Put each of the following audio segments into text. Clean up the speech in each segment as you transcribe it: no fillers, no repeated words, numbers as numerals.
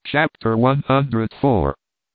Chapter 104.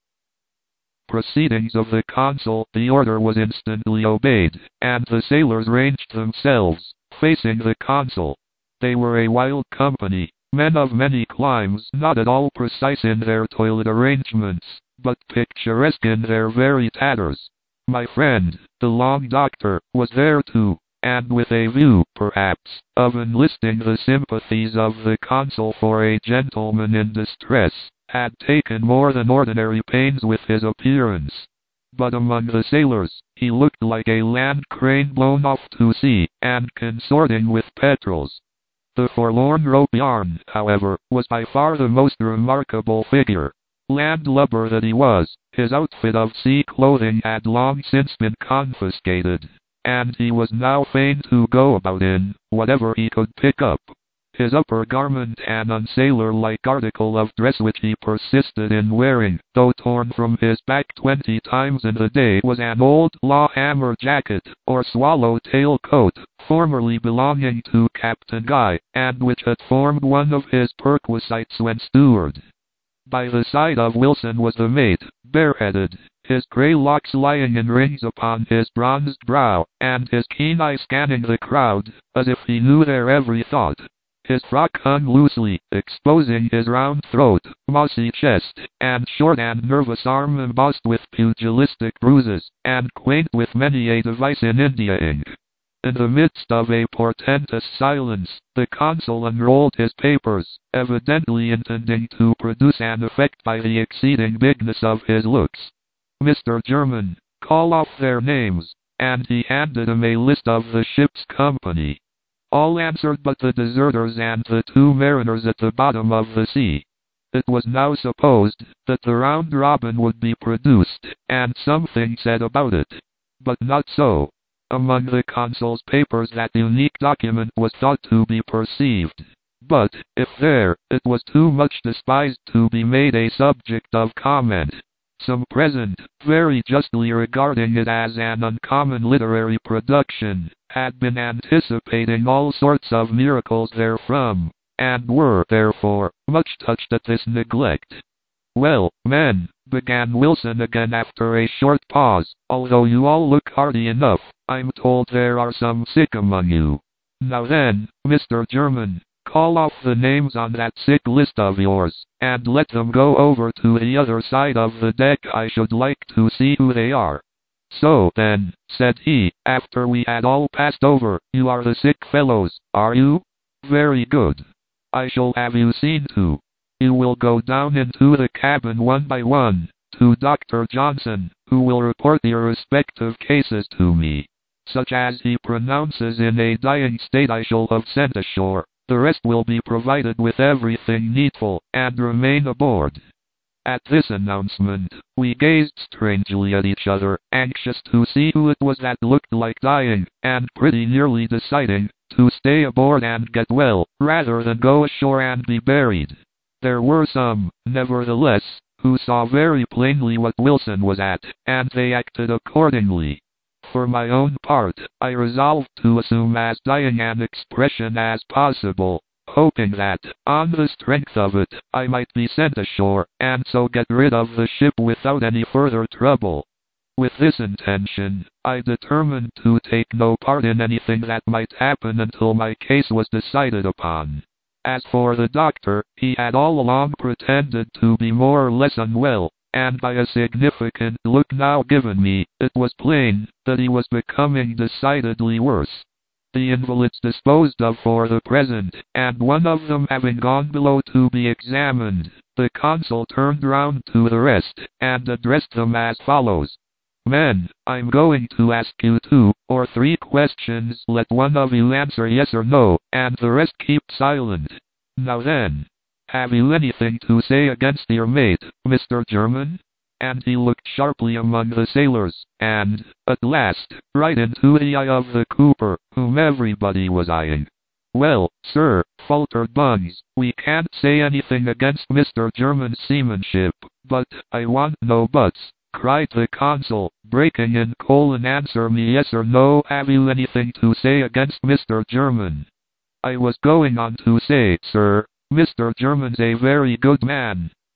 Proceedings of the consul. The order was instantly obeyed, and the sailors ranged themselves, facing the consul. They were a wild company, men of many climes, not at all precise in their toilet arrangements, but picturesque in their very tatters. My friend, the long doctor, was there too, and with a view, perhaps, of enlisting the sympathies of the consul for a gentleman in distress, had taken more than ordinary pains with his appearance. But among the sailors, he looked like a land crane blown off to sea, and consorting with petrels. The forlorn rope yarn, however, was by far the most remarkable figure. Landlubber that he was, his outfit of sea clothing had long since been confiscated, and he was now fain to go about in whatever he could pick up. His upper garment, an unsailor-like article of dress which he persisted in wearing, though torn from his back 20 times in the day, was an old law-hammer jacket, or swallow-tail coat, formerly belonging to Captain Guy, and which had formed one of his perquisites when steward. By the side of Wilson was the mate, bareheaded, his grey locks lying in rings upon his bronzed brow, and his keen eye scanning the crowd, as if he knew their every thought. His frock hung loosely, exposing his round throat, mossy chest, and short and nervous arm embossed with pugilistic bruises, and quaint with many a device in India ink. In the midst of a portentous silence, the consul unrolled his papers, evidently intending to produce an effect by the exceeding bigness of his looks. "Mr. German, call off their names," and he handed him a list of the ship's company. All answered but the deserters and the 2 mariners at the bottom of the sea. It was now supposed that the round robin would be produced, and something said about it. But not so. Among the consul's papers that unique document was thought to be perceived. But, if there, it was too much despised to be made a subject of comment. Some present, very justly regarding it as an uncommon literary production, had been anticipating all sorts of miracles therefrom, and were, therefore, much touched at this neglect. "Well, men," began Wilson again after a short pause, "although you all look hearty enough, I'm told there are some sick among you. Now then, Mr. German, call off the names on that sick list of yours, and let them go over to the other side of the deck. I should like to see who they are." "So, then," said he, after we had all passed over, "you are the sick fellows, are you? Very good. I shall have you seen to. You will go down into the cabin one by one, to Dr. Johnson, who will report your respective cases to me. Such as he pronounces in a dying state I shall have sent ashore. The rest will be provided with everything needful, and remain aboard." At this announcement, we gazed strangely at each other, anxious to see who it was that looked like dying, and pretty nearly deciding to stay aboard and get well, rather than go ashore and be buried. There were some, nevertheless, who saw very plainly what Wilson was at, and they acted accordingly. For my own part, I resolved to assume as dying an expression as possible, hoping that, on the strength of it, I might be sent ashore, and so get rid of the ship without any further trouble. With this intention, I determined to take no part in anything that might happen until my case was decided upon. As for the doctor, he had all along pretended to be more or less unwell, and by a significant look now given me, it was plain that he was becoming decidedly worse. The invalids disposed of for the present, and one of them having gone below to be examined, the consul turned round to the rest, and addressed them as follows: "Men, I'm going to ask you 2 or 3 questions. Let one of you answer yes or no, and the rest keep silent. Now then, have you anything to say against your mate, Mr. German?" And he looked sharply among the sailors, and, at last, right into the eye of the cooper, whom everybody was eyeing. "Well, sir," faltered Bungs, "we can't say anything against Mr. German's seamanship, but, I want no buts," cried the consul, breaking in. "Answer me yes or no. Have you anything to say against Mr. German?" "I was going on to say, sir, Mr. German's a very good man,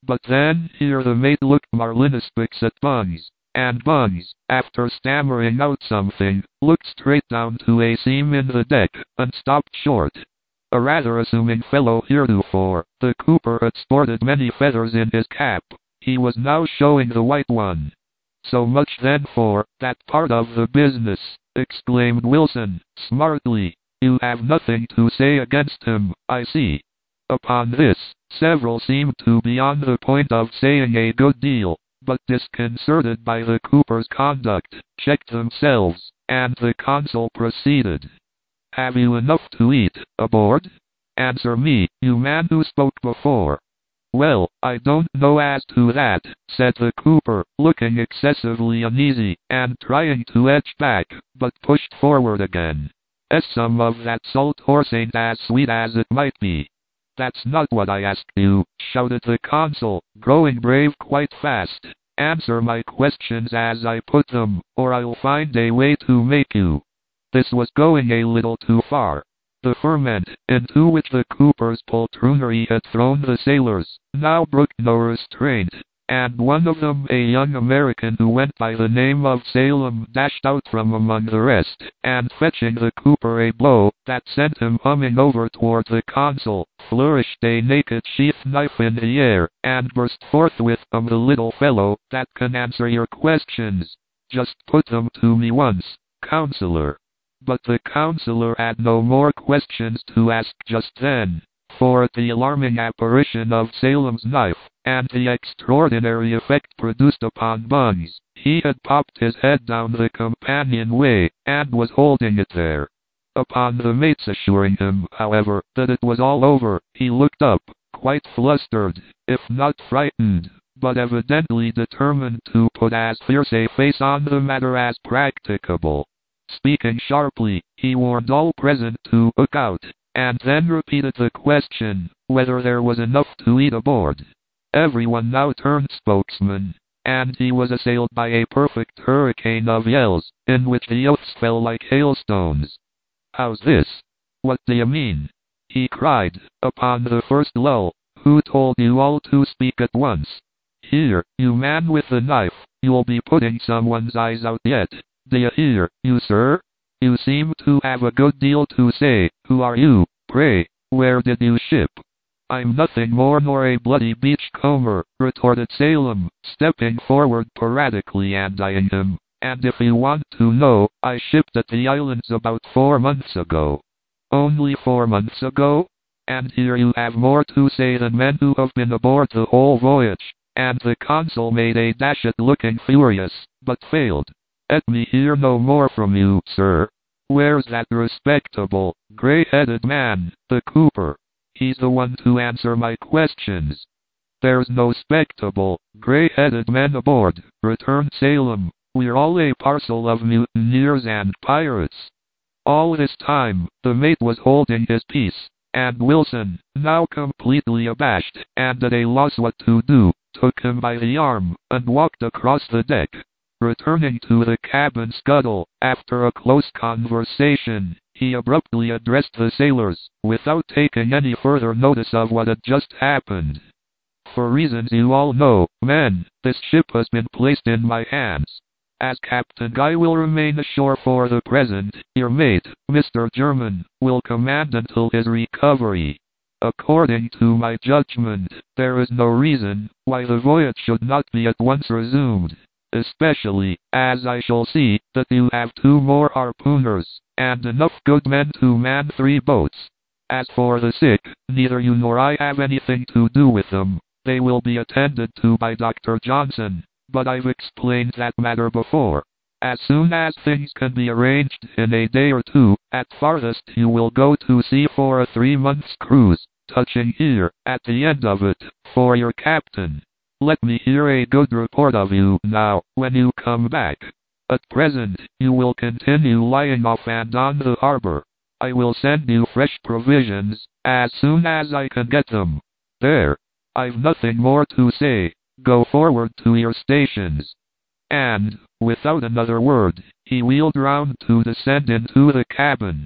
But then, here the mate looked marlinispics at Buns, and Buns, after stammering out something, looked straight down to a seam in the deck, and stopped short. A rather assuming fellow heretofore, the cooper had sported many feathers in his cap. He was now showing the white one. "So much then for that part of the business," exclaimed Wilson, smartly. "You have nothing to say against him, I see." Upon this, several seemed to be on the point of saying a good deal, but disconcerted by the cooper's conduct, checked themselves, and the consul proceeded. "Have you enough to eat, aboard? Answer me, you man who spoke before." "Well, I don't know as to that," said the cooper, looking excessively uneasy, and trying to edge back, but pushed forward again. "Some of that salt horse ain't as sweet as it might be." "That's not what I asked you," shouted the consul, growing brave quite fast. "Answer my questions as I put them, or I'll find a way to make you." This was going a little too far. The ferment, into which the cooper's poltroonery had thrown the sailors, now brooked no restraint, and one of them, a young American who went by the name of Salem, dashed out from among the rest, and fetching the cooper a blow that sent him humming over toward the consul, flourished a naked sheath knife in the air, and burst forthwith from the little fellow that can answer your questions. Just put them to me once, counselor. But the counselor had no more questions to ask just then, for at the alarming apparition of Salem's knife, and the extraordinary effect produced upon Buns, he had popped his head down the companionway, and was holding it there. Upon the mate's assuring him, however, that it was all over, he looked up, quite flustered, if not frightened, but evidently determined to put as fierce a face on the matter as practicable. Speaking sharply, he warned all present to look out, and then repeated the question, whether there was enough to eat aboard. Everyone now turned spokesman, and he was assailed by a perfect hurricane of yells, in which the oaths fell like hailstones. "How's this? What do you mean?" he cried, upon the first lull. "Who told you all to speak at once? Here, you man with the knife, you'll be putting someone's eyes out yet. Do you hear, you sir? You seem to have a good deal to say. Who are you, pray? Where did you ship?" "I'm nothing more nor a bloody beachcomber," retorted Salem, stepping forward piratically and eyeing him, "and if you want to know, I shipped at the islands about 4 months ago." "Only 4 months ago? And here you have more to say than men who have been aboard the whole voyage," and the consul made a dash at looking furious, but failed. "Let me hear no more from you, sir. Where's that respectable, grey-headed man, the cooper? He's the one to answer my questions." "There's no spectable, grey-headed men aboard," returned Salem. "We're all a parcel of mutineers and pirates." All this time, the mate was holding his peace, and Wilson, now completely abashed, and at a loss what to do, took him by the arm, and walked across the deck. Returning to the cabin scuttle, after a close conversation, he abruptly addressed the sailors, without taking any further notice of what had just happened. "For reasons you all know, men, this ship has been placed in my hands. As Captain Guy will remain ashore for the present, your mate, Mr. German, will command until his recovery. According to my judgment, there is no reason why the voyage should not be at once resumed. Especially, as I shall see that you have 2 more harpooners, and enough good men to man 3 boats. As for the sick, neither you nor I have anything to do with them. They will be attended to by Dr. Johnson, but I've explained that matter before. As soon as things can be arranged in a day or 2, at farthest you will go to sea for a 3 months' cruise, touching here, at the end of it, for your captain. Let me hear a good report of you now, when you come back. At present, you will continue lying off and on the harbor. I will send you fresh provisions, as soon as I can get them. There. I've nothing more to say. Go forward to your stations." And, without another word, he wheeled round to descend into the cabin.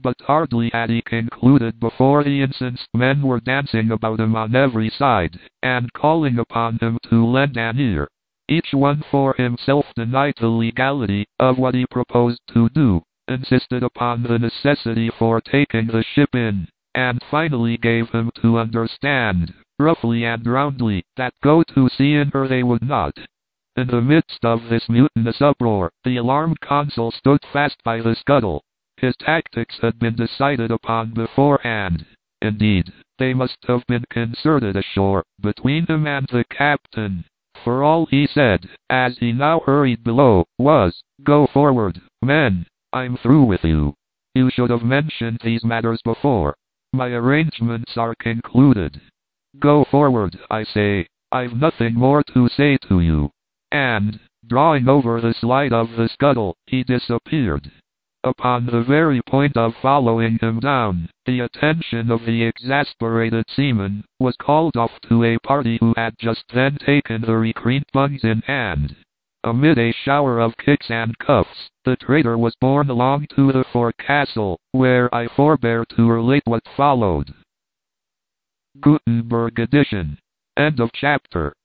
but hardly had he concluded before the incensed men were dancing about him on every side, and calling upon him to lend an ear. Each one for himself denied the legality of what he proposed to do, insisted upon the necessity for taking the ship in, and finally gave him to understand, roughly and roundly, that go to sea in her they would not. In the midst of this mutinous uproar, the alarmed consul stood fast by the scuttle. His tactics had been decided upon beforehand. Indeed, they must have been concerted ashore, between him and the captain. For all he said, as he now hurried below, was, "Go forward, men, I'm through with you. You should have mentioned these matters before. My arrangements are concluded. Go forward, I say, I've nothing more to say to you." And, drawing over the slide of the scuttle, he disappeared. Upon the very point of following him down, the attention of the exasperated seaman was called off to a party who had just then taken the recreant bungs in hand. Amid a shower of kicks and cuffs, the traitor was borne along to the forecastle, where I forbear to relate what followed. Gutenberg edition. End of chapter.